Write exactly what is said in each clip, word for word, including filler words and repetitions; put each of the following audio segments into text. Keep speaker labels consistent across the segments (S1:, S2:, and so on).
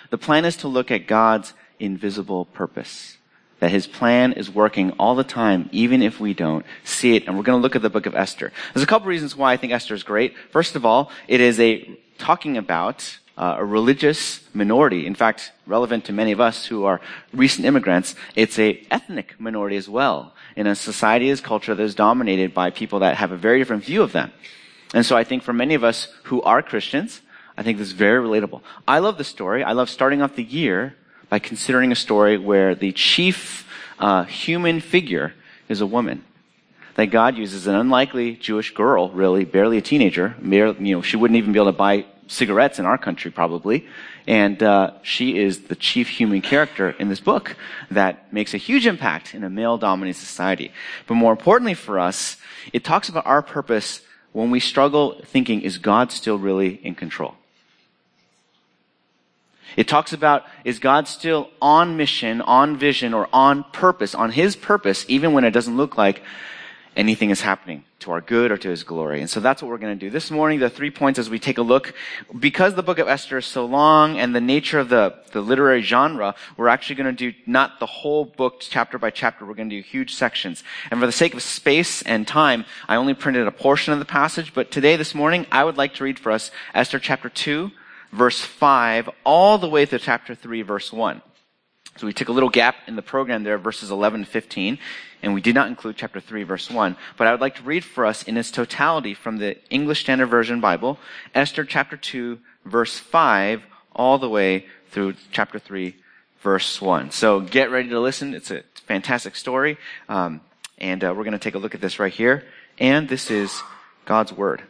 S1: The plan is to look at God's invisible purpose, that his plan is working all the time, even if we don't see it. And we're going to look at the book of Esther. There's a couple reasons why I think Esther is great. First of all, it is a talking about uh, a religious minority. In fact, relevant to many of us who are recent immigrants, it's a ethnic minority as well in a society as culture that is dominated by people that have a very different view of them. And so I think for many of us who are Christians, I think this is very relatable. I love the story. I love starting off the year by considering a story where the chief uh, human figure is a woman. That God uses an unlikely Jewish girl, really, barely a teenager. Mere, you know, she wouldn't even be able to buy cigarettes in our country, probably. And uh, she is the chief human character in this book that makes a huge impact in a male-dominated society. But more importantly for us, it talks about our purpose when we struggle thinking, is God still really in control? It talks about, is God still on mission, on vision, or on purpose, on his purpose, even when it doesn't look like anything is happening to our good or to his glory. And so that's what we're going to do. This morning, the three points as we take a look, because the book of Esther is so long and the nature of the, the literary genre, we're actually going to do not the whole book chapter by chapter. We're going to do huge sections. And for the sake of space and time, I only printed a portion of the passage. But today, this morning, I would like to read for us Esther chapter two, verse five, all the way through chapter three, verse one. So we took a little gap in the program there, verses eleven to fifteen, and we did not include chapter three, verse one. But I would like to read for us in its totality from the English Standard Version Bible, Esther chapter two, verse five, all the way through chapter three, verse one. So get ready to listen. It's a fantastic story. Um, and uh, we're going to take a look at this right here. And this is God's Word.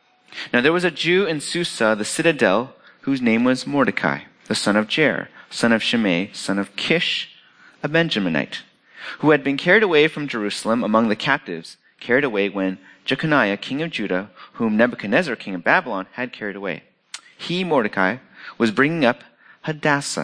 S1: Now there was a Jew in Susa, the citadel, whose name was Mordecai, the son of Jair, son of Shimei, son of Kish, a Benjaminite, who had been carried away from Jerusalem among the captives, carried away when Jeconiah, king of Judah, whom Nebuchadnezzar, king of Babylon, had carried away. He, Mordecai, was bringing up Hadassah,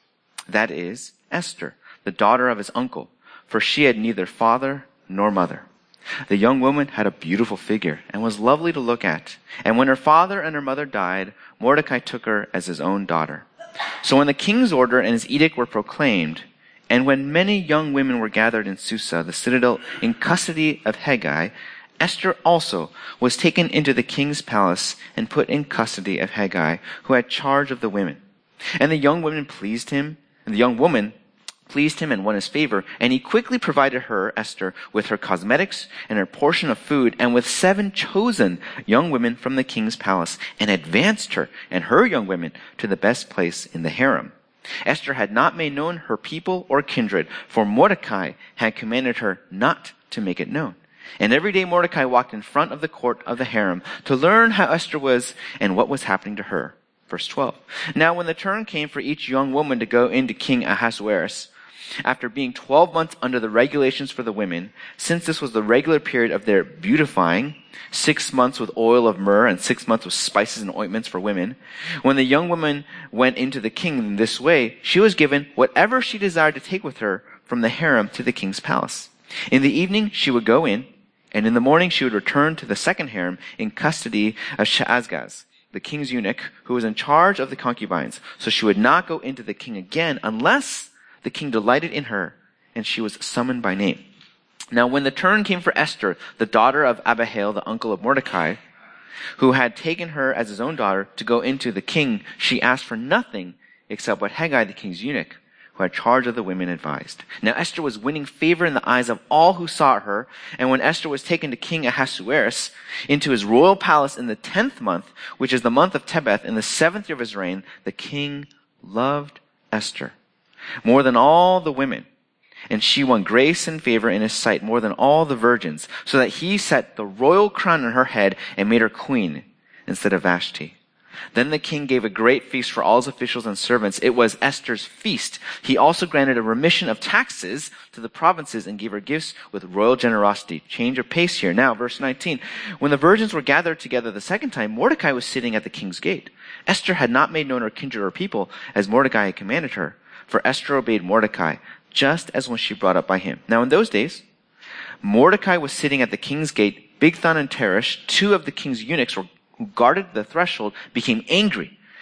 S1: that is, Esther, the daughter of his uncle, for she had neither father nor mother. The young woman had a beautiful figure and was lovely to look at. And when her father and her mother died, Mordecai took her as his own daughter. So when the king's order and his edict were proclaimed, and when many young women were gathered in Susa, the citadel, in custody of Hegai, Esther also was taken into the king's palace and put in custody of Hegai, who had charge of the women. And the young women pleased him, and the young woman pleased him and won his favor, and he quickly provided her, Esther, with her cosmetics and her portion of food, and with seven chosen young women from the king's palace, and advanced her and her young women to the best place in the harem. Esther had not made known her people or kindred, for Mordecai had commanded her not to make it known. And every day Mordecai walked in front of the court of the harem to learn how Esther was and what was happening to her. Verse twelve. Now when the turn came for each young woman to go into King Ahasuerus, after being twelve months under the regulations for the women, since this was the regular period of their beautifying, six months with oil of myrrh and six months with spices and ointments for women, when the young woman went into the king in this way, she was given whatever she desired to take with her from the harem to the king's palace. In the evening she would go in, and in the morning she would return to the second harem in custody of Shaashgaz, the king's eunuch, who was in charge of the concubines. So she would not go into the king again unless the king delighted in her, and she was summoned by name. Now when the turn came for Esther, the daughter of Abihail, the uncle of Mordecai, who had taken her as his own daughter to go into the king, she asked for nothing except what Hegai, the king's eunuch, who had charge of the women, advised. Now Esther was winning favor in the eyes of all who saw her, and when Esther was taken to King Ahasuerus into his royal palace in the tenth month, which is the month of Tebeth, in the seventh year of his reign, the king loved Esther more than all the women, and she won grace and favor in his sight more than all the virgins, so that he set the royal crown on her head and made her queen instead of Vashti. Then the king gave a great feast for all his officials and servants. It was Esther's feast. He also granted a remission of taxes to the provinces and gave her gifts with royal generosity. Change of pace here. Now, verse nineteen. When the virgins were gathered together the second time, Mordecai was sitting at the king's gate. Esther had not made known her kindred or people, as Mordecai had commanded her. For Esther obeyed Mordecai, just as when she brought up by him. Now in those days, Mordecai was sitting at the king's gate. Bigthan and Teresh, two of the king's eunuchs who guarded the threshold, became angry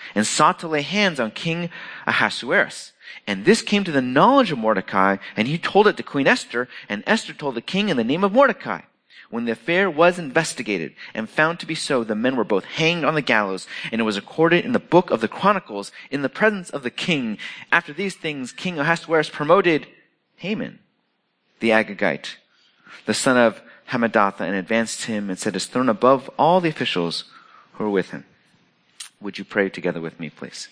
S1: and sought to lay hands on King Ahasuerus. And this came to the knowledge of Mordecai, and he told it to Queen Esther, and Esther told the king in the name of Mordecai. When the affair was investigated and found to be so, the men were both hanged on the gallows, and it was recorded in the book of the Chronicles in the presence of the king. After these things, King Ahasuerus promoted Haman, the Agagite, the son of Hammedatha, and advanced him and set his throne above all the officials who were with him. Would you pray together with me, please?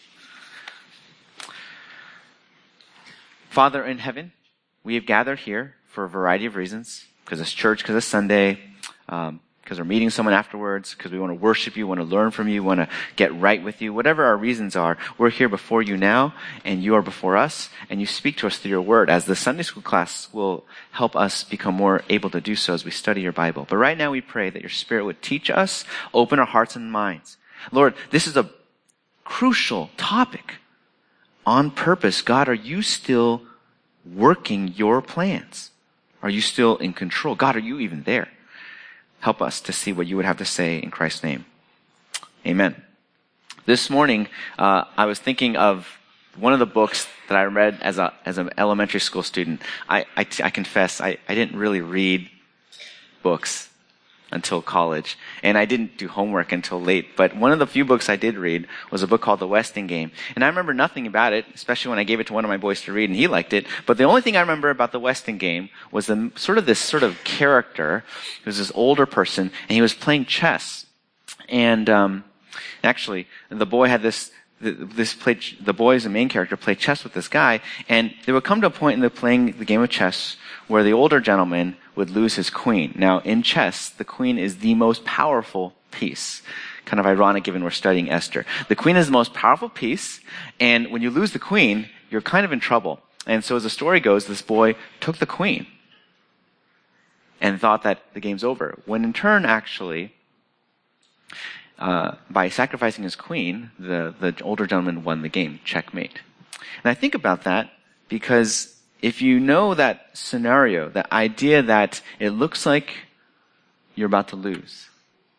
S1: Father in heaven, we have gathered here for a variety of reasons. Because it's church, because it's Sunday, um, because we're meeting someone afterwards, because we want to worship you, want to learn from you, want to get right with you. Whatever our reasons are, we're here before you now, and you are before us, and you speak to us through your word, as the Sunday school class will help us become more able to do so as we study your Bible. But right now we pray that your Spirit would teach us, open our hearts and minds. Lord, this is a crucial topic. On purpose, God, are you still working your plans? Are you still in control? God, are you even there? Help us to see what you would have to say in Christ's name. Amen. This morning, uh, I was thinking of one of the books that I read as a as an elementary school student. I, I, I confess, I, I didn't really read books until college, and I didn't do homework until late. But one of the few books I did read was a book called The Weston Game. And I remember nothing about it, especially when I gave it to one of my boys to read, and he liked it. But the only thing I remember about The Weston Game was the sort of this sort of character. He was this older person, and he was playing chess. And um, actually, the boy had this this played, the boy, as the main character, played chess with this guy, and they would come to a point in the playing the game of chess where the older gentleman would lose his queen. Now, in chess, the queen is the most powerful piece. Kind of ironic given we're studying Esther. The queen is the most powerful piece, and when you lose the queen, you're kind of in trouble. And so as the story goes, this boy took the queen and thought that the game's over. When in turn, actually, Uh, by sacrificing his queen, the, the older gentleman won the game. Checkmate. And I think about that because if you know that scenario, that idea that it looks like you're about to lose,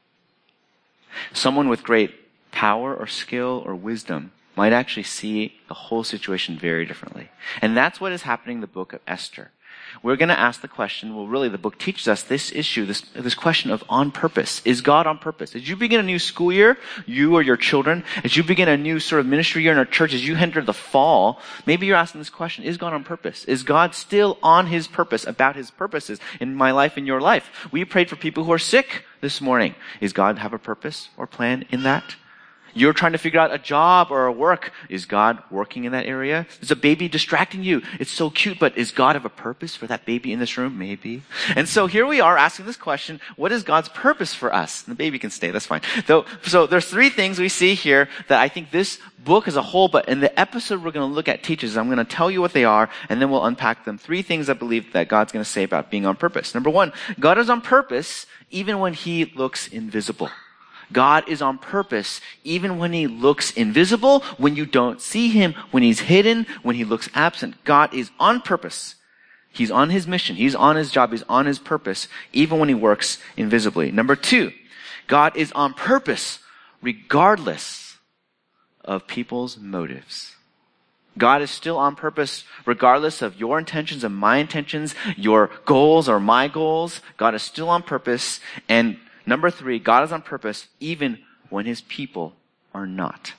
S1: someone with great power or skill or wisdom might actually see the whole situation very differently. And that's what is happening in the book of Esther. We're going to ask the question, well, really, the book teaches us this issue, this, this question of on purpose. Is God on purpose? As you begin a new school year, you or your children, as you begin a new sort of ministry year in our church, as you enter the fall, maybe you're asking this question, is God on purpose? Is God still on his purpose, about his purposes in my life, in your life? We prayed for people who are sick this morning. Is God have a purpose or plan in that? You're trying to figure out a job or a work. Is God working in that area? Is a baby distracting you? It's so cute, but is God have a purpose for that baby in this room? Maybe. And so here we are asking this question, what is God's purpose for us? And the baby can stay, that's fine. So, so there's three things we see here that I think this book as a whole, but in the episode we're going to look at teaches. I'm going to tell you what they are, and then we'll unpack them. Three things I believe that God's going to say about being on purpose. Number one, God is on purpose even when he looks invisible. God is on purpose even when he looks invisible, when you don't see him, when he's hidden, when he looks absent. God is on purpose. He's on his mission. He's on his job. He's on his purpose, even when he works invisibly. Number two, God is on purpose regardless of people's motives. God is still on purpose regardless of your intentions and my intentions, your goals or my goals. God is still on purpose. And number three, God is on purpose even when his people are not.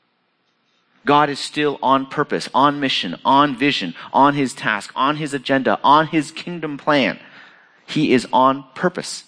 S1: God is still on purpose, on mission, on vision, on his task, on his agenda, on his kingdom plan. He is on purpose,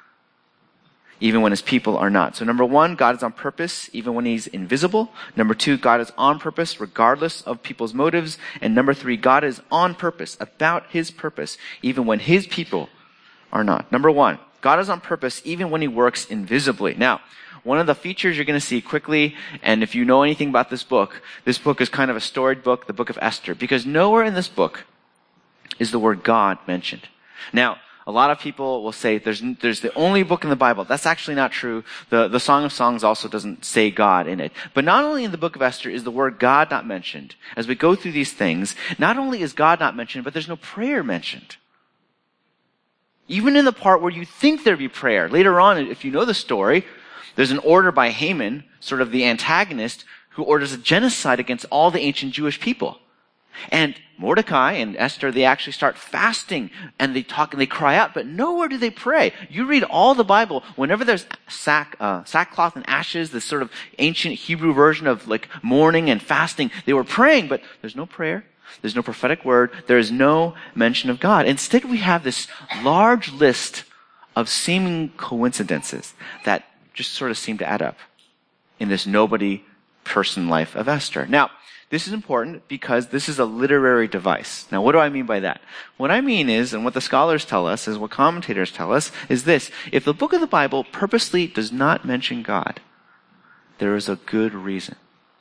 S1: even when his people are not. So number one, God is on purpose even when he's invisible. Number two, God is on purpose regardless of people's motives. And number three, God is on purpose, about his purpose, even when his people are not. Number one, God is on purpose even when he works invisibly. Now, one of the features you're going to see quickly, and if you know anything about this book, this book is kind of a storied book, the book of Esther, because nowhere in this book is the word God mentioned. Now, a lot of people will say there's there's the only book in the Bible. That's actually not true. The, the Song of Songs also doesn't say God in it. But not only in the book of Esther is the word God not mentioned. As we go through these things, not only is God not mentioned, but there's no prayer mentioned. Even in the part where you think there'd be prayer. Later on, if you know the story, there's an order by Haman, sort of the antagonist, who orders a genocide against all the ancient Jewish people. And Mordecai and Esther, they actually start fasting and they talk and they cry out, but nowhere do they pray. You read all the Bible, whenever there's sack, uh, sackcloth and ashes, this sort of ancient Hebrew version of like mourning and fasting, they were praying, but there's no prayer. There's no prophetic word. There is no mention of God. Instead, we have this large list of seeming coincidences that just sort of seem to add up in this nobody person life of Esther. Now, this is important because this is a literary device. Now, what do I mean by that? What I mean is, and what the scholars tell us, is what commentators tell us, is this. If the book of the Bible purposely does not mention God, there is a good reason.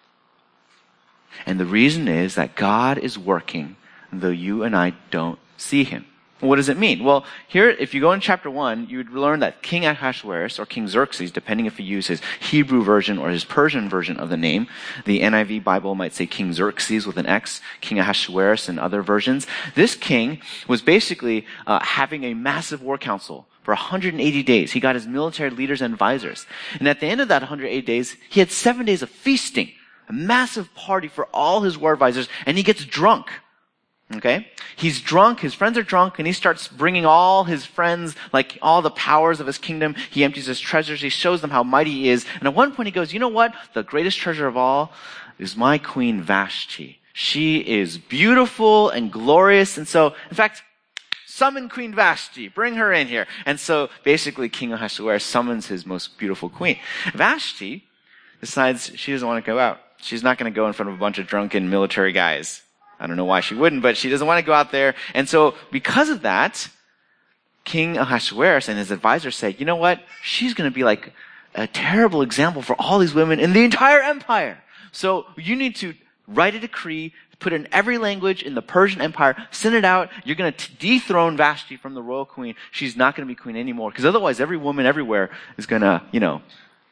S1: And the reason is that God is working, though you and I don't see him. What does it mean? Well, here, if you go in chapter one, you would learn that King Ahasuerus, or King Xerxes, depending if you use his Hebrew version or his Persian version of the name. The N I V Bible might say King Xerxes with an X, King Ahasuerus in other versions. This king was basically uh, having a massive war council for one hundred eighty days. He got his military leaders and advisors. And at the end of that one hundred eighty days, he had seven days of feasting, a massive party for all his war advisors, and he gets drunk. Okay? He's drunk, his friends are drunk, and he starts bringing all his friends, like all the powers of his kingdom. He empties his treasures, he shows them how mighty he is. And at one point he goes, you know what? The greatest treasure of all is my queen Vashti. She is beautiful and glorious. And so, in fact, summon Queen Vashti. Bring her in here. And so, basically, King Ahasuerus summons his most beautiful queen. Vashti decides she doesn't want to go out. She's not going to go in front of a bunch of drunken military guys. I don't know why she wouldn't, but she doesn't want to go out there. And so, because of that, King Ahasuerus and his advisors say, you know what? She's going to be like a terrible example for all these women in the entire empire. So, you need to write a decree, put it in every language in the Persian Empire, send it out. You're going to dethrone Vashti from the royal queen. She's not going to be queen anymore. Because otherwise, every woman everywhere is going to, you know,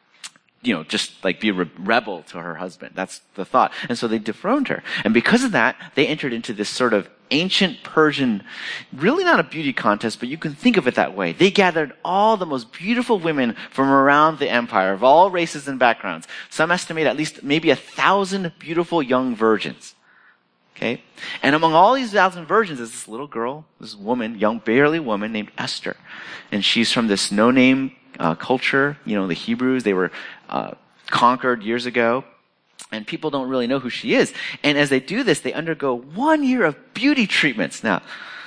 S1: you know, just like be a re- rebel to her husband. That's the thought. And so they dethroned her. And because of that, they entered into this sort of ancient Persian, really not a beauty contest, but you can think of it that way. They gathered all the most beautiful women from around the empire of all races and backgrounds. Some estimate at least maybe a thousand beautiful young virgins. Okay? And among all these thousand virgins is this little girl, this woman, young, barely woman named Esther. And she's from this no-name uh, culture. You know, the Hebrews, they were uh, conquered years ago. And people don't really know who she is. And as they do this, they undergo one year of beauty treatments. Now,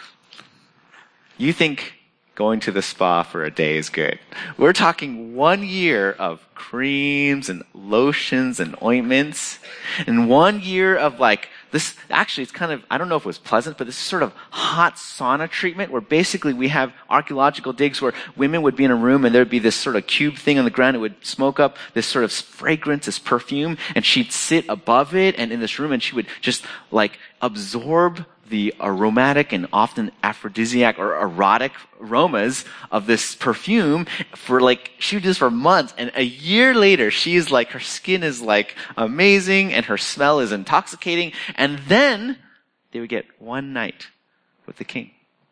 S1: you think going to the spa for a day is good. We're talking one year of creams and lotions and ointments. And one year of like, this, actually it's kind of, I don't know if it was pleasant, but this is sort of hot sauna treatment where basically we have archaeological digs where women would be in a room and there'd be this sort of cube thing on the ground. It would smoke up this sort of fragrance, this perfume, and she'd sit above it and in this room and she would just like absorb the aromatic and often aphrodisiac or erotic aromas of this perfume for like, she would do this for months. And a year later, she's like, her skin is like amazing and her smell is intoxicating. And then they would get one night with the king.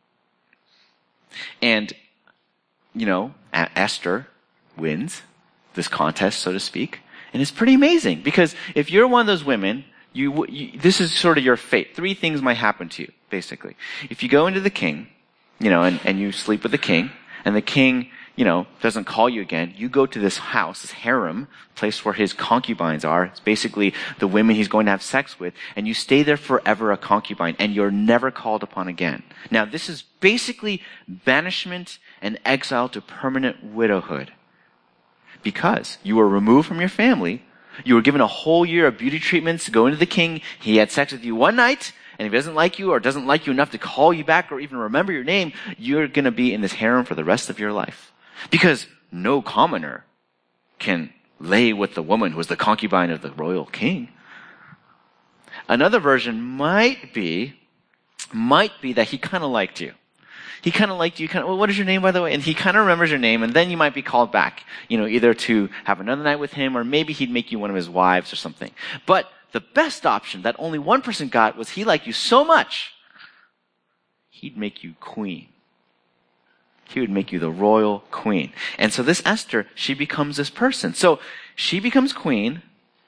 S1: And, you know, Esther wins this contest, so to speak. And it's pretty amazing because if you're one of those women, You, you, this is sort of your fate. Three things might happen to you, basically. If you go into the king, you know, and, and you sleep with the king, and the king, you know, doesn't call you again, you go to this house, this harem, place where his concubines are. It's basically the women he's going to have sex with, and you stay there forever a concubine, and you're never called upon again. Now, this is basically banishment and exile to permanent widowhood. Because you were removed from your family, you were given a whole year of beauty treatments to go into the king. He had sex with you one night, and if he doesn't like you or doesn't like you enough to call you back or even remember your name, you're going to be in this harem for the rest of your life. Because no commoner can lay with the woman who was the concubine of the royal king. Another version might be, might be that he kind of liked you. He kind of liked you, kind of, well, what is your name, by the way? And he kind of remembers your name, and then you might be called back, you know, either to have another night with him, or maybe he'd make you one of his wives or something. But the best option that only one person got was he liked you so much, he'd make you queen. He would make you the royal queen. And so this Esther, she becomes this person. So she becomes queen,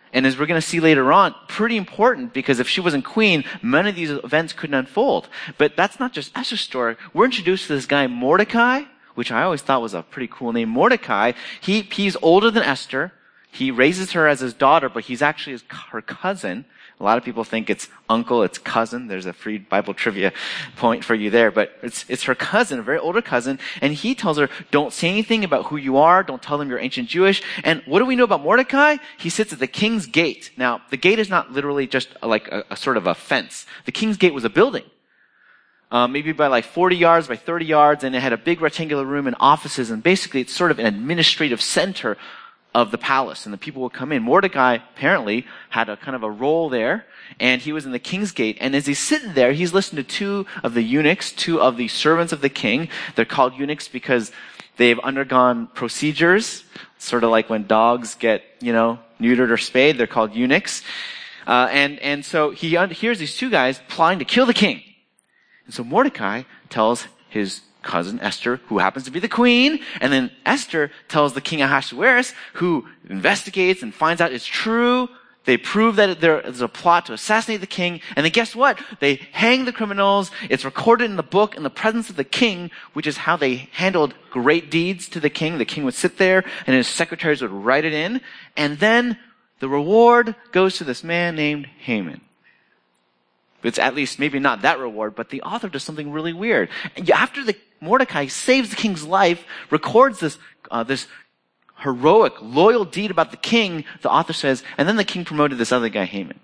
S1: And as we're going to see later on, pretty important, because if she wasn't queen, many of these events couldn't unfold. But that's not just Esther's story. We're introduced to this guy Mordecai, which I always thought was a pretty cool name. Mordecai, he, he's older than Esther. He raises her as his daughter, but he's actually his, her cousin. A lot of people think it's uncle, it's cousin. There's a free Bible trivia point for you there. But it's, it's her cousin, a very older cousin. And he tells her, don't say anything about who you are. Don't tell them you're ancient Jewish. And what do we know about Mordecai? He sits at the king's gate. Now, the gate is not literally just like a, a sort of a fence. The king's gate was a building. Um, maybe by like forty yards by thirty yards. And it had a big rectangular room and offices. And basically, it's sort of an administrative center of the palace, and the people would come in. Mordecai apparently had a kind of a role there, and he was in the king's gate. And as he's sitting there, he's listening to two of the eunuchs, two of the servants of the king. They're called eunuchs because they've undergone procedures, sort of like when dogs get, you know, neutered or spayed. They're called eunuchs. Uh, and, and so he un- hears these two guys plotting to kill the king. And so Mordecai tells his cousin Esther, who happens to be the queen, and then Esther tells the king Ahasuerus, who investigates and finds out it's true. They prove that there's a plot to assassinate the king, and then guess what? They hang the criminals. It's recorded in the book in the presence of the king, which is how they handled great deeds to the king. The king would sit there, and his secretaries would write it in, and then the reward goes to this man named Haman. It's at least maybe not that reward, but the author does something really weird. After the Mordecai saves the king's life, records this uh, this heroic, loyal deed about the king, the author says, and then the king promoted this other guy, Haman.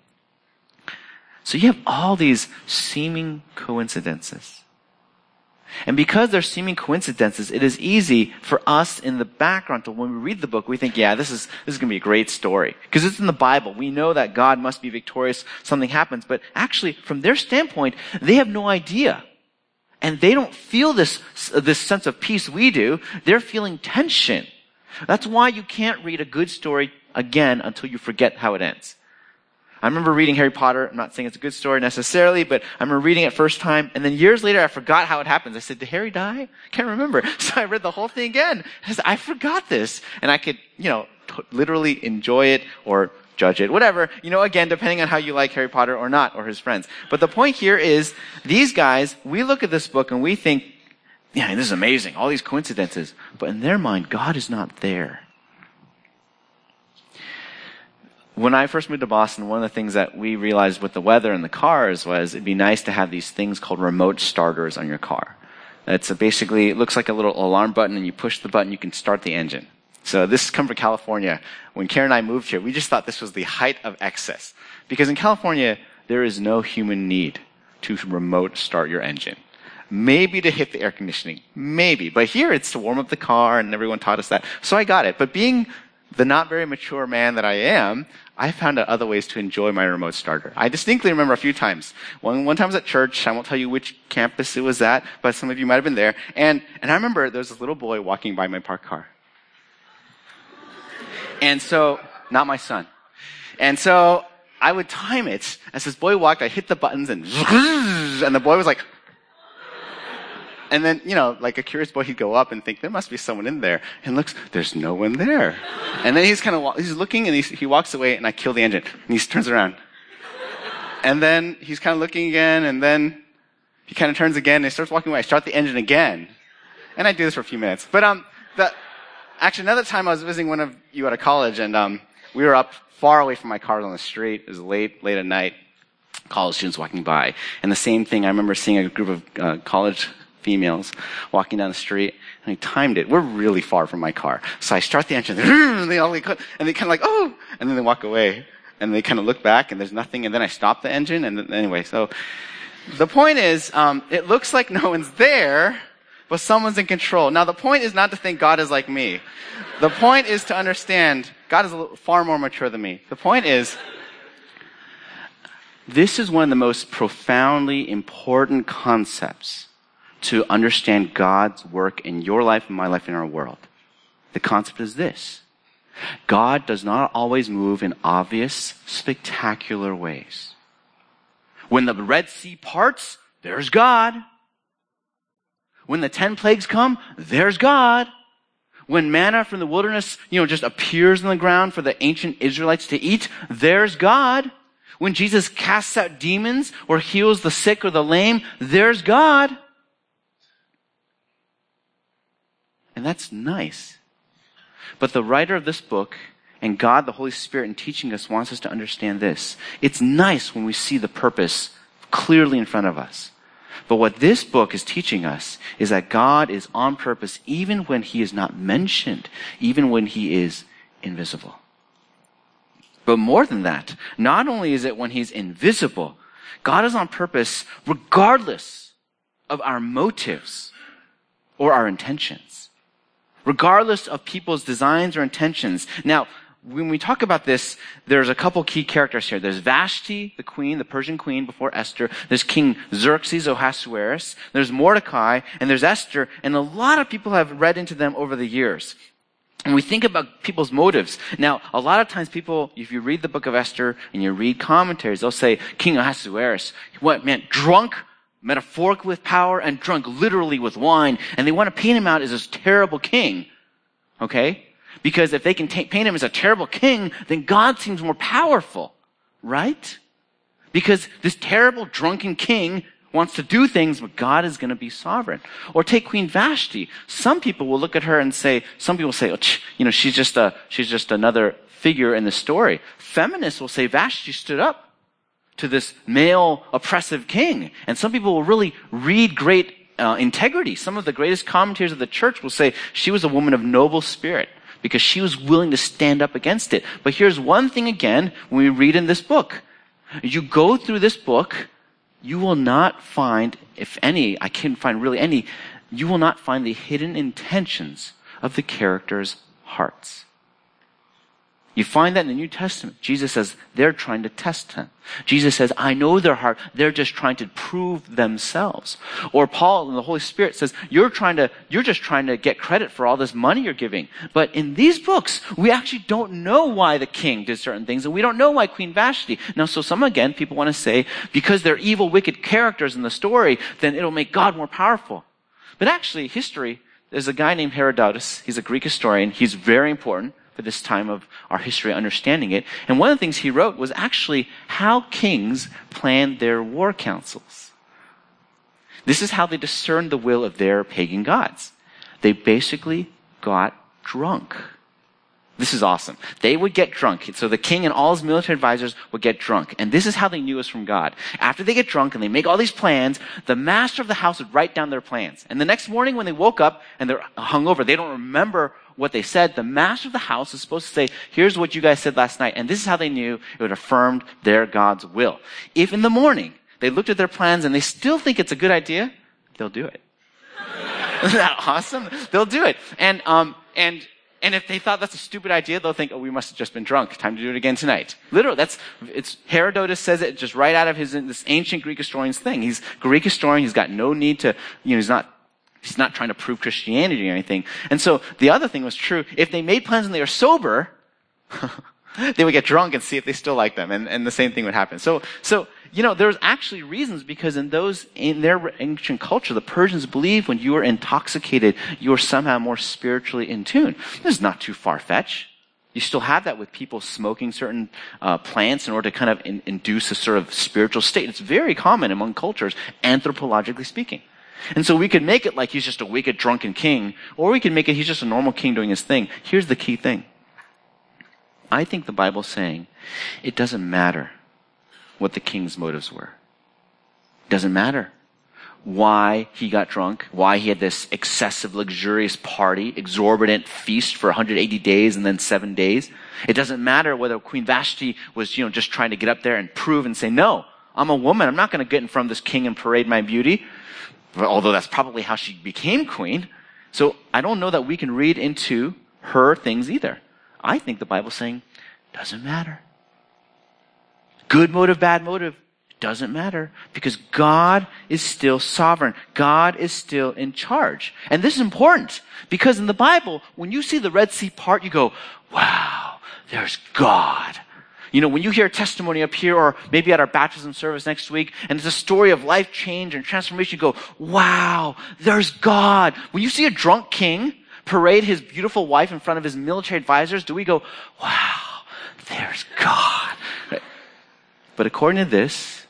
S1: So you have all these seeming coincidences. And because they're seeming coincidences, it is easy for us in the background to, when we read the book, we think, yeah, this is, this is going to be a great story. Because it's in the Bible. We know that God must be victorious. Something happens. But actually, from their standpoint, they have no idea. And they don't feel this, this sense of peace we do. They're feeling tension. That's why you can't read a good story again until you forget how it ends. I remember reading Harry Potter. I'm not saying it's a good story necessarily, but I remember reading it first time, and then years later I forgot how it happens. I said, did Harry die? Can't remember. So I read the whole thing again. I said, I forgot this. And I could, you know, t- literally enjoy it or judge it, whatever, you know, again, depending on how you like Harry Potter or not, or his friends. But the point here is, these guys, we look at this book and we think, yeah, this is amazing, all these coincidences. But in their mind, God is not there. When I first moved to Boston, one of the things that we realized with the weather and the cars was it'd be nice to have these things called remote starters on your car. It's a basically, it looks like a little alarm button, and you push the button, you can start the engine. So this comes from California. When Karen and I moved here, we just thought this was the height of excess. Because in California, there is no human need to remote start your engine. Maybe to hit the air conditioning. Maybe. But here it's to warm up the car, and everyone taught us that. So I got it. But being the not very mature man that I am, I found out other ways to enjoy my remote starter. I distinctly remember a few times. One, one time I was at church. I won't tell you which campus it was at, but some of you might have been there. And, and I remember there was this little boy walking by my parked car. And so, not my son. And so, I would time it. As this boy walked, I hit the buttons and, and the boy was like, and then, you know, like a curious boy, he'd go up and think, there must be someone in there. And looks, there's no one there. And then he's kind of, he's looking and he's, he walks away, and I kill the engine. And he turns around. And then he's kind of looking again, and then he kind of turns again, and he starts walking away. I start the engine again. And I do this for a few minutes. But, um, the, actually another time I was visiting one of you at a college, and, um, we were up far away from my car on the street. It was late, late at night. College students walking by. And the same thing, I remember seeing a group of uh, college females walking down the street, and I timed it. We're really far from my car. So I start the engine, and they all, and they kind of like, oh, and then they walk away, and they kind of look back, and there's nothing, and then I stop the engine, and then, anyway, so the point is, um, it looks like no one's there, but someone's in control. Now, the point is not to think God is like me. The point is to understand God is a little, far more mature than me. The point is, this is one of the most profoundly important concepts to understand God's work in your life and my life in our world. The concept is this: God does not always move in obvious, spectacular ways. When the Red Sea parts, there's God. When the ten plagues come, there's God. When manna from the wilderness, you know, just appears in the ground for the ancient Israelites to eat, there's God. When Jesus casts out demons or heals the sick or the lame, there's God. And that's nice. But the writer of this book and God, the Holy Spirit, in teaching us, wants us to understand this. It's nice when we see the purpose clearly in front of us. But what this book is teaching us is that God is on purpose even when he is not mentioned, even when he is invisible. But more than that, not only is it when he's invisible, God is on purpose regardless of our motives or our intentions. Regardless of people's designs or intentions. Now, when we talk about this, there's a couple key characters here. There's Vashti, the queen, the Persian queen before Esther. There's King Xerxes, Ahasuerus. There's Mordecai, and there's Esther. And a lot of people have read into them over the years. And we think about people's motives. Now, a lot of times people, if you read the book of Esther and you read commentaries, they'll say, King Ahasuerus, what, man, drunk, metaphorically with power, and drunk literally with wine. And they want to paint him out as this terrible king. Okay? Because if they can t- paint him as a terrible king, then God seems more powerful. Right? Because this terrible drunken king wants to do things, but God is going to be sovereign. Or take Queen Vashti. Some people will look at her and say, some people say, oh, you know, she's just a, she's just another figure in the story. Feminists will say Vashti stood up to this male oppressive king. And some people will really read great uh, integrity. Some of the greatest commentators of the church will say she was a woman of noble spirit because she was willing to stand up against it. But here's one thing again when we read in this book. You go through this book, you will not find, if any, I can't find really any, you will not find the hidden intentions of the characters' hearts. You find that in the New Testament. Jesus says they're trying to test him. Jesus says, I know their heart. They're just trying to prove themselves. Or Paul and the Holy Spirit says, you're trying to, you're just trying to get credit for all this money you're giving. But in these books, we actually don't know why the king did certain things, and we don't know why Queen Vashti. Now, so some, again, people want to say, because they're evil, wicked characters in the story, then it'll make God more powerful. But actually, history, there's a guy named Herodotus. He's a Greek historian. He's very important for this time of our history understanding it. And one of the things he wrote was actually how kings planned their war councils. This is how they discerned the will of their pagan gods. They basically got drunk. This is awesome. They would get drunk. So the king and all his military advisors would get drunk. And this is how they knew it was from God. After they get drunk and they make all these plans, the master of the house would write down their plans. And the next morning when they woke up and they're hungover, they don't remember what they said. The master of the house is supposed to say, here's what you guys said last night. And this is how they knew it would affirm their God's will. If in the morning they looked at their plans and they still think it's a good idea, they'll do it. Isn't that awesome? They'll do it. And, um, and, And if they thought that's a stupid idea, they'll think, oh, we must have just been drunk. Time to do it again tonight. Literally, that's, it's, Herodotus says it just right out of his, this ancient Greek historian's thing. He's a Greek historian. He's got no need to, you know, he's not, he's not trying to prove Christianity or anything. And so the other thing was true. If they made plans when they were sober, they would get drunk and see if they still like them. And, and the same thing would happen. So, so, you know, there's actually reasons because in those, in their ancient culture, the Persians believed when you were intoxicated, you were somehow more spiritually in tune. This is not too far-fetched. You still have that with people smoking certain uh, plants in order to kind of in, induce a sort of spiritual state. It's very common among cultures, anthropologically speaking. And so we could make it like he's just a wicked, drunken king, or we could make it he's just a normal king doing his thing. Here's the key thing. I think the Bible's saying it doesn't matter what the king's motives were. It doesn't matter why he got drunk, why he had this excessive, luxurious party, exorbitant feast for one hundred eighty days and then seven days. It doesn't matter whether Queen Vashti was, you know, just trying to get up there and prove and say, no, I'm a woman. I'm not going to get in front of this king and parade my beauty. Although that's probably how she became queen. So I don't know that we can read into her things either. I think the Bible's saying, doesn't matter. Good motive, bad motive, doesn't matter. Because God is still sovereign. God is still in charge. And this is important. Because in the Bible, when you see the Red Sea part, you go, wow, there's God. You know, when you hear a testimony up here or maybe at our baptism service next week, and it's a story of life change and transformation, you go, wow, there's God. When you see a drunk king parade his beautiful wife in front of his military advisors? Do we go, wow, there's God? But according to this,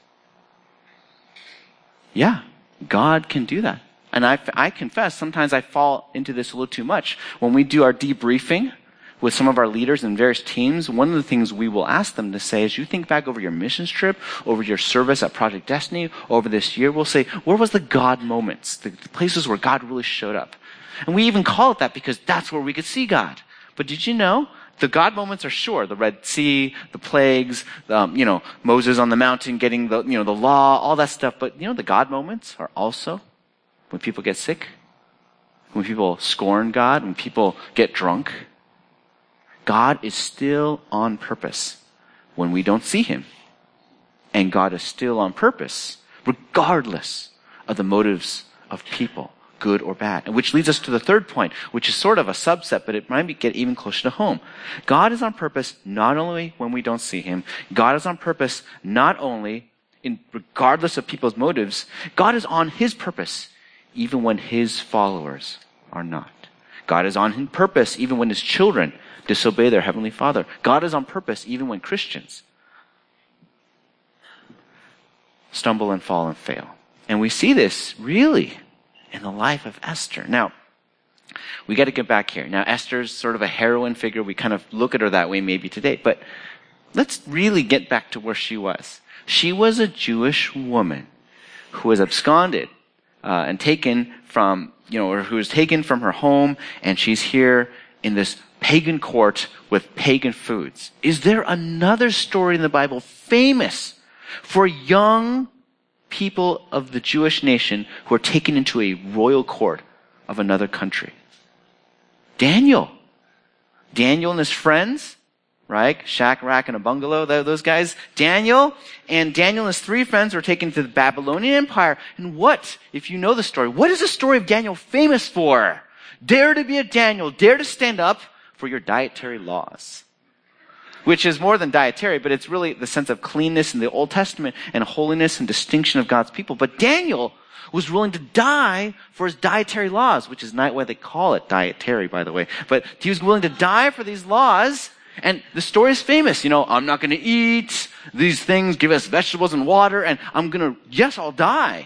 S1: yeah, God can do that. And I, I confess, sometimes I fall into this a little too much. When we do our debriefing with some of our leaders in various teams, one of the things we will ask them to say is, you think back over your missions trip, over your service at Project Destiny, over this year, we'll say, where was the God moments, the, the places where God really showed up? And we even call it that because that's where we could see God. But did you know, the God moments are sure, the Red Sea, the plagues, um, you know, Moses on the mountain getting the, you know, the law, all that stuff. But you know, the God moments are also when people get sick, when people scorn God, when people get drunk. God is still on purpose when we don't see him. And God is still on purpose regardless of the motives of people, good or bad. And which leads us to the third point, which is sort of a subset, but it might be, get even closer to home. God is on purpose not only when we don't see him. God is on purpose not only in regardless of people's motives. God is on his purpose even when his followers are not. God is on purpose even when his children disobey their heavenly Father. God is on purpose even when Christians stumble and fall and fail. And we see this really in the life of Esther. Now, we got to get back here. Now, Esther's sort of a heroine figure. We kind of look at her that way maybe today. But let's really get back to where she was. She was a Jewish woman who was absconded uh, and taken from, you know, or who was taken from her home, and she's here in this pagan court with pagan foods. Is there another story in the Bible famous for young people of the Jewish nation who are taken into a royal court of another country? Daniel. Daniel and his friends, right? Shadrach and a bungalow, those guys. Daniel and Daniel and his three friends were taken to the Babylonian Empire. And what, if you know the story, what is the story of Daniel famous for? Dare to be a Daniel. Dare to stand up for your dietary laws. Which is more than dietary, but it's really the sense of cleanness in the Old Testament and holiness and distinction of God's people. But Daniel was willing to die for his dietary laws, which is not why they call it dietary, by the way. But he was willing to die for these laws. And the story is famous. You know, I'm not going to eat these things, give us vegetables and water, and I'm going to, yes, I'll die.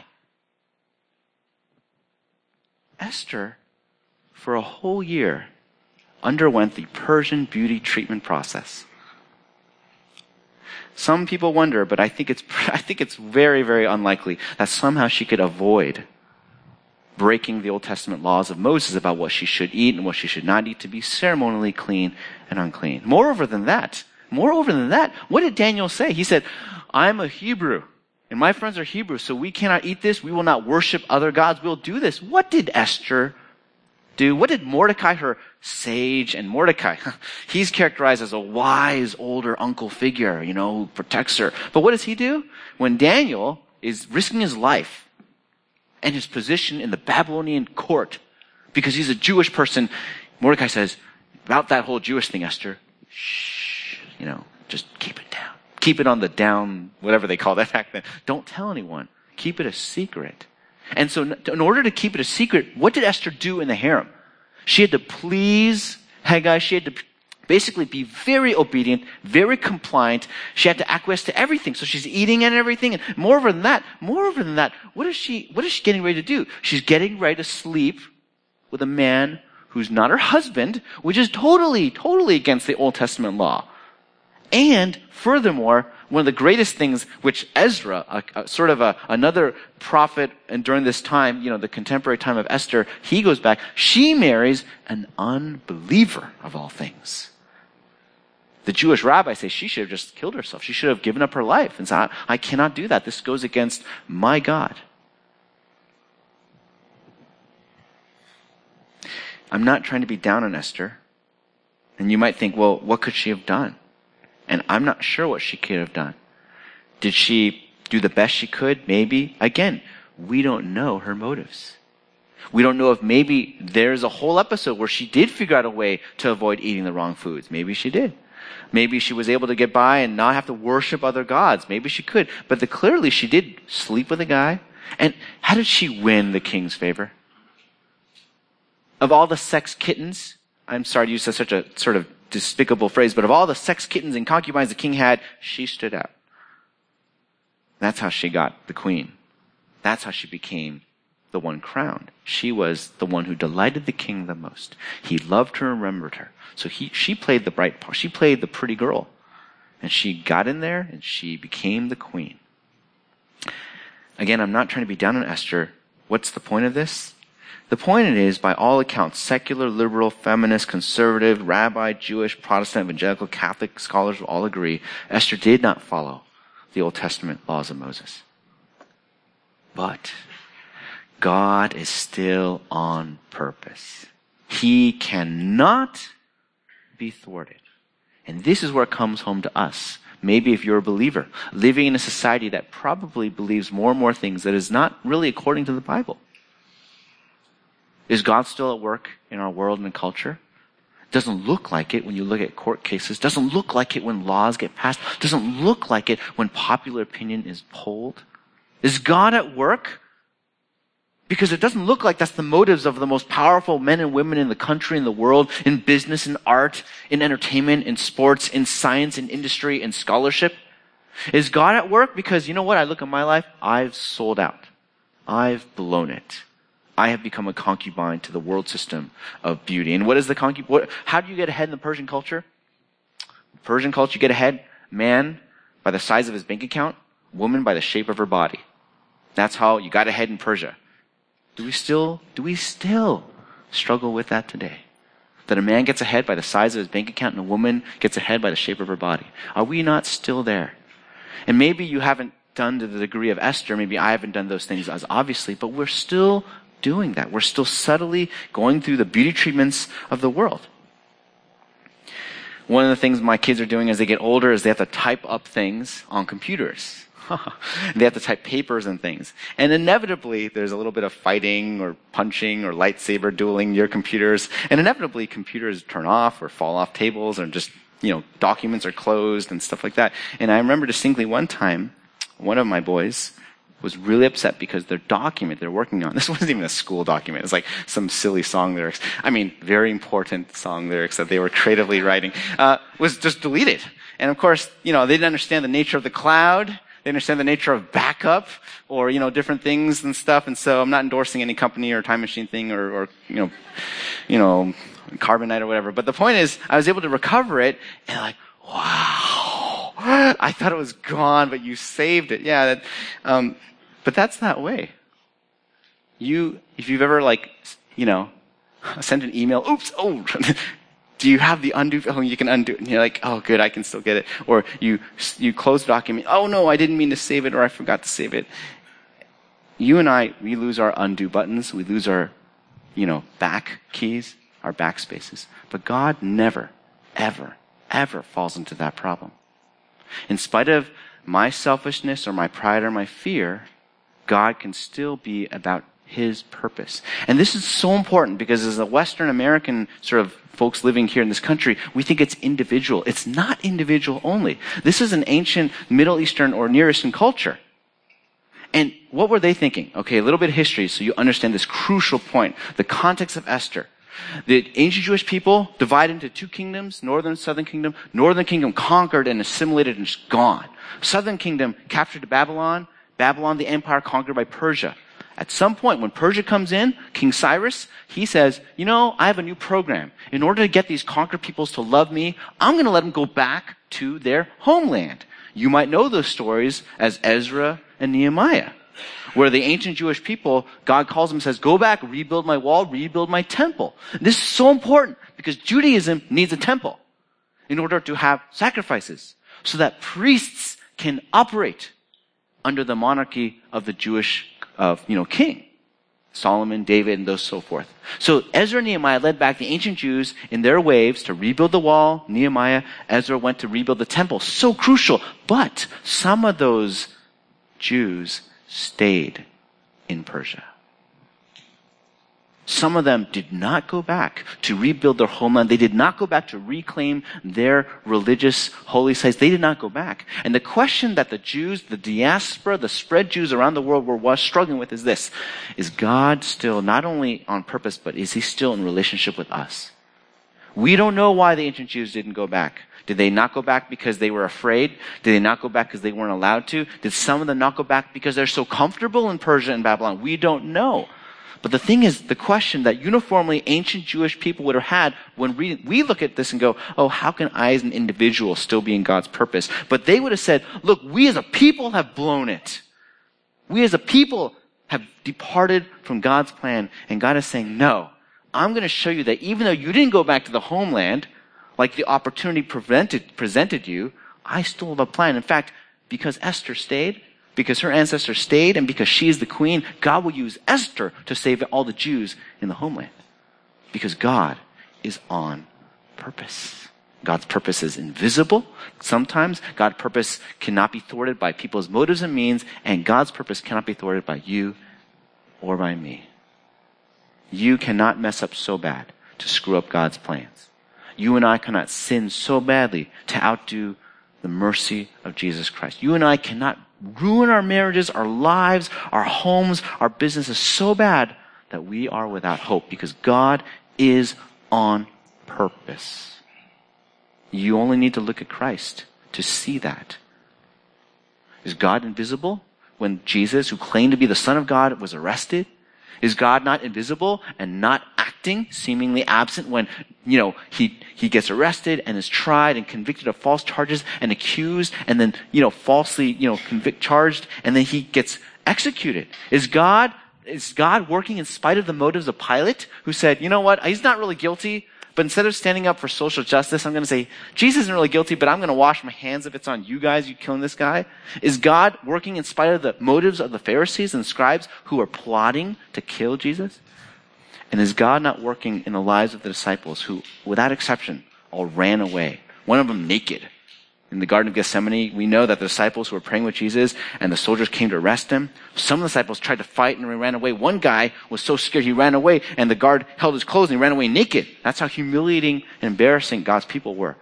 S1: Esther, for a whole year, underwent the Persian beauty treatment process. Some people wonder, but I think it's, I think it's very, very unlikely that somehow she could avoid breaking the Old Testament laws of Moses about what she should eat and what she should not eat to be ceremonially clean and unclean. Moreover than that, moreover than that, what did Daniel say? He said, I'm a Hebrew and my friends are Hebrew, so we cannot eat this. We will not worship other gods. We'll do this. What did Esther do? What did Mordecai, her sage, and Mordecai, he's characterized as a wise older uncle figure, you know, who protects her. But what does he do? When Daniel is risking his life and his position in the Babylonian court because he's a Jewish person, Mordecai says, about that whole Jewish thing, Esther, shh, you know, just keep it down. Keep it on the down, whatever they call that back then. Don't tell anyone. Keep it a secret. And so in order to keep it a secret, what did Esther do in the harem? She had to please Haggai. She had to basically be very obedient, very compliant. She had to acquiesce to everything. So she's eating and everything. And moreover than that, moreover than that, what is she, what is she getting ready to do? She's getting ready to sleep with a man who's not her husband, which is totally, totally against the Old Testament law. And furthermore, one of the greatest things which Ezra, a, a, sort of a, another prophet, and during this time, you know, the contemporary time of Esther, he goes back, she marries an unbeliever of all things. The Jewish rabbis say she should have just killed herself. She should have given up her life and said, I, I cannot do that. This goes against my God. I'm not trying to be down on Esther. And you might think, well, what could she have done? And I'm not sure what she could have done. Did she do the best she could? Maybe. Again, we don't know her motives. We don't know if maybe there's a whole episode where she did figure out a way to avoid eating the wrong foods. Maybe she did. Maybe she was able to get by and not have to worship other gods. Maybe she could. But the, clearly she did sleep with a guy. And how did she win the king's favor? of all the sex kittens, I'm sorry to use such a sort of despicable phrase, but of all the sex kittens and concubines the king had, she stood out. That's how she got the queen. That's how she became the one crowned. She was the one who delighted the king the most. He loved her and remembered her. So he, she played the bright part. She played the pretty girl. And she got in there and she became the queen. Again, I'm not trying to be down on Esther. What's the point of this? The point is, by all accounts, secular, liberal, feminist, conservative, rabbi, Jewish, Protestant, evangelical, Catholic scholars will all agree Esther did not follow the Old Testament laws of Moses. But God is still on purpose. He cannot be thwarted. And this is where it comes home to us. Maybe if you're a believer, living in a society that probably believes more and more things that is not really according to the Bible. Is God still at work in our world and culture? Doesn't look like it when you look at court cases. Doesn't look like it when laws get passed. Doesn't look like it when popular opinion is polled. Is God at work? Because it doesn't look like that's the motives of the most powerful men and women in the country, in the world, in business, in art, in entertainment, in sports, in science, in industry, in scholarship. Is God at work? Because you know what? I look at my life, I've sold out. I've blown it. I have become a concubine to the world system of beauty. And what is the concubine? How do you get ahead in the Persian culture? Persian culture, you get ahead, man by the size of his bank account, woman by the shape of her body. That's how you got ahead in Persia. Do we still, do we still struggle with that today? That a man gets ahead by the size of his bank account and a woman gets ahead by the shape of her body. Are we not still there? And maybe you haven't done to the degree of Esther, maybe I haven't done those things as obviously, but we're still doing that. We're still subtly going through the beauty treatments of the world. One of the things my kids are doing as they get older is they have to type up things on computers. They have to type papers and things. And inevitably, there's a little bit of fighting or punching or lightsaber dueling your computers. And inevitably, computers turn off or fall off tables or just, you know, documents are closed and stuff like that. And I remember distinctly one time, one of my boys was really upset because their document they're working on, this wasn't even a school document, it was like some silly song lyrics. I mean, very important song lyrics that they were creatively writing, uh, was just deleted. And of course, you know, they didn't understand the nature of the cloud. They understand the nature of backup or, you know, different things and stuff. And so I'm not endorsing any company or time machine thing or, or you know, you know, Carbonite or whatever. But the point is, I was able to recover it and like, wow, I thought it was gone, but you saved it. Yeah. That, um, but that's that way. You, if you've ever like, you know, sent an email, oops, oh, do you have the undo? Oh, you can undo it. And you're like, oh, good, I can still get it. Or you, you close the document. Oh, no, I didn't mean to save it or I forgot to save it. You and I, we lose our undo buttons. We lose our, you know, back keys, our backspaces. But God never, ever, ever falls into that problem. In spite of my selfishness or my pride or my fear, God can still be about His purpose. And this is so important because as a Western American sort of folks living here in this country, we think it's individual. It's not individual only. This is an ancient Middle Eastern or Near Eastern culture. And what were they thinking? Okay, a little bit of history so you understand this crucial point. The context of Esther. The ancient Jewish people divided into two kingdoms, northern and southern kingdom. Northern kingdom conquered and assimilated and just gone. Southern kingdom captured Babylon. Babylon, the empire, conquered by Persia. At some point, when Persia comes in, King Cyrus, he says, you know, I have a new program. In order to get these conquered peoples to love me, I'm going to let them go back to their homeland. You might know those stories as Ezra and Nehemiah, where the ancient Jewish people, God calls them and says, go back, rebuild my wall, rebuild my temple. This is so important because Judaism needs a temple in order to have sacrifices so that priests can operate under the monarchy of the Jewish, of, you know, king. Solomon, David, and those so forth. So Ezra and Nehemiah led back the ancient Jews in their waves to rebuild the wall. Nehemiah, Ezra went to rebuild the temple. So crucial. But some of those Jews stayed in Persia. Some of them did not go back to rebuild their homeland. They did not go back to reclaim their religious holy sites. They did not go back. And the question that the Jews, the diaspora, the spread Jews around the world were struggling with is this. Is God still not only on purpose, but is he still in relationship with us? We don't know why the ancient Jews didn't go back. Did they not go back because they were afraid? Did they not go back because they weren't allowed to? Did some of them not go back because they're so comfortable in Persia and Babylon? We don't know. But the thing is, the question that uniformly ancient Jewish people would have had when we, we look at this and go, oh, how can I as an individual still be in God's purpose? But they would have said, look, we as a people have blown it. We as a people have departed from God's plan. And God is saying, no, I'm going to show you that even though you didn't go back to the homeland, like the opportunity prevented, presented you, I still have a plan. In fact, because Esther stayed, because her ancestors stayed, and because she is the queen, God will use Esther to save all the Jews in the homeland. Because God is on purpose. God's purpose is invisible. Sometimes God's purpose cannot be thwarted by people's motives and means, and God's purpose cannot be thwarted by you or by me. You cannot mess up so bad to screw up God's plans. You and I cannot sin so badly to outdo the mercy of Jesus Christ. You and I cannot ruin our marriages, our lives, our homes, our businesses so bad that we are without hope, because God is on purpose. You only need to look at Christ to see that. Is God invisible when Jesus, who claimed to be the Son of God, was arrested? Is God not invisible and not acting, seemingly absent when, you know, he, he gets arrested and is tried and convicted of false charges and accused and then, you know, falsely, you know, convict, charged, and then he gets executed? Is God, is God working in spite of the motives of Pilate, who said, you know what, he's not really guilty, but instead of standing up for social justice, I'm going to say, Jesus isn't really guilty, but I'm going to wash my hands if it's on you guys, you killing this guy? Is God working in spite of the motives of the Pharisees and scribes who are plotting to kill Jesus? And is God not working in the lives of the disciples who, without exception, all ran away? One of them naked. In the Garden of Gethsemane, we know that the disciples who were praying with Jesus and the soldiers came to arrest him. Some of the disciples tried to fight and he ran away. One guy was so scared he ran away, and the guard held his clothes and he ran away naked. That's how humiliating and embarrassing God's people were.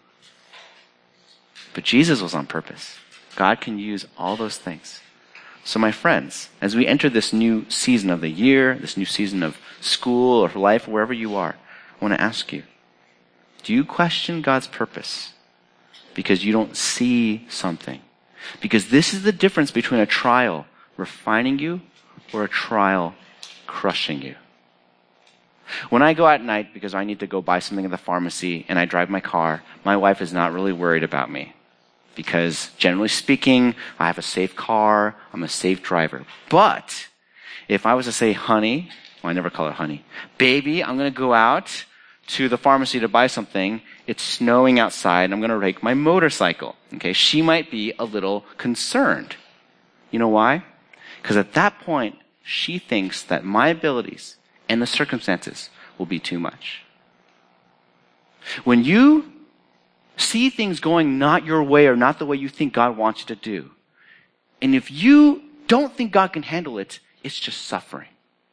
S1: But Jesus was on purpose. God can use all those things. So my friends, as we enter this new season of the year, this new season of school or life, wherever you are, I want to ask you, do you question God's purpose because you don't see something? Because this is the difference between a trial refining you or a trial crushing you. When I go out at night because I need to go buy something at the pharmacy and I drive my car, my wife is not really worried about me. Because generally speaking, I have a safe car, I'm a safe driver. But if I was to say, honey, well, I never call her honey, baby, I'm going to go out to the pharmacy to buy something, it's snowing outside, and I'm going to rake my motorcycle. Okay, she might be a little concerned. You know why? Because at that point, she thinks that my abilities and the circumstances will be too much. When you see things going not your way or not the way you think God wants you to do, and if you don't think God can handle it, it's just suffering.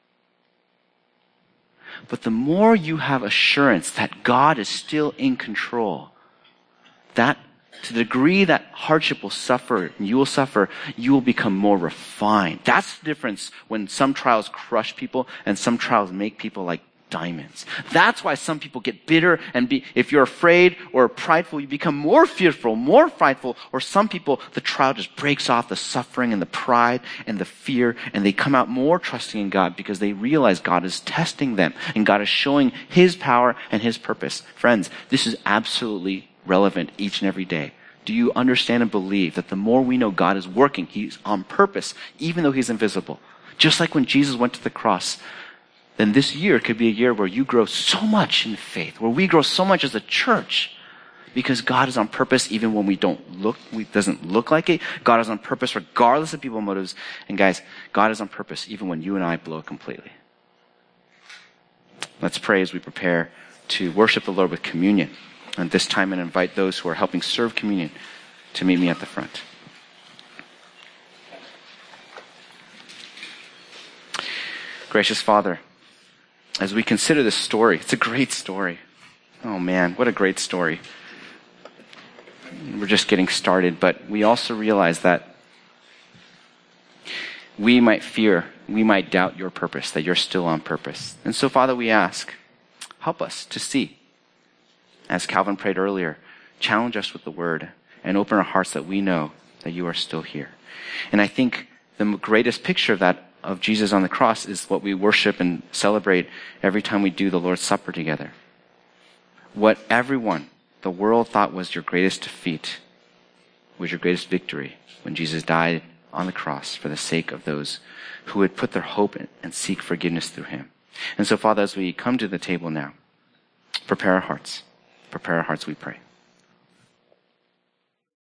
S1: But the more you have assurance that God is still in control, that to the degree that hardship will suffer and you will suffer, you will become more refined. That's the difference when some trials crush people and some trials make people like diamonds. That's why some people get bitter and be, if you're afraid or prideful, you become more fearful, more frightful, or some people, the trial just breaks off the suffering and the pride and the fear, and they come out more trusting in God because they realize God is testing them and God is showing His power and His purpose. Friends, this is absolutely relevant each and every day. Do you understand and believe that the more we know God is working, He's on purpose, even though He's invisible? Just like when Jesus went to the cross, then this year could be a year where you grow so much in faith, where we grow so much as a church, because God is on purpose even when we don't look, it doesn't look like it. God is on purpose regardless of people's motives. And guys, God is on purpose even when you and I blow it completely. Let's pray as we prepare to worship the Lord with communion. And this time and invite those who are helping serve communion to meet me at the front. Gracious Father, as we consider this story, it's a great story. Oh man, what a great story. We're just getting started, but we also realize that we might fear, we might doubt your purpose, that you're still on purpose. And so, Father, we ask, help us to see. As Calvin prayed earlier, challenge us with the word and open our hearts that we know that you are still here. And I think the greatest picture of that, of Jesus on the cross, is what we worship and celebrate every time we do the Lord's Supper together. What everyone, the world, thought was your greatest defeat was your greatest victory when Jesus died on the cross for the sake of those who would put their hope in and seek forgiveness through him. And so, Father, as we come to the table now, prepare our hearts. Prepare our hearts, we pray.